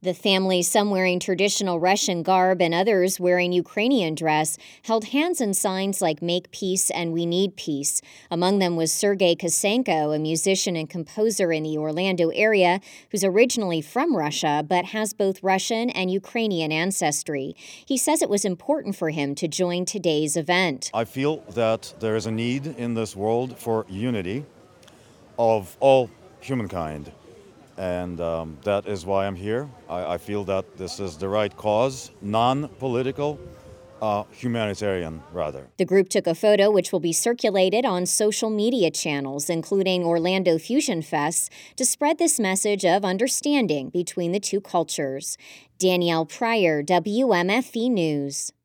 The family, some wearing traditional Russian garb and others wearing Ukrainian dress, held hands and signs like "Make Peace" and "We Need Peace." Among them was Sergei Kosenko, a musician and composer in the Orlando area who's originally from Russia but has both Russian and Ukrainian ancestry. He says it was important for him to join today's event. I feel that there is a need in this world for unity of all humankind. And that is why I'm here. I feel that this is the right cause, non-political, humanitarian, rather. The group took a photo which will be circulated on social media channels, including Orlando Fusion Fest, to spread this message of understanding between the two cultures. Danielle Pryor, WMFE News.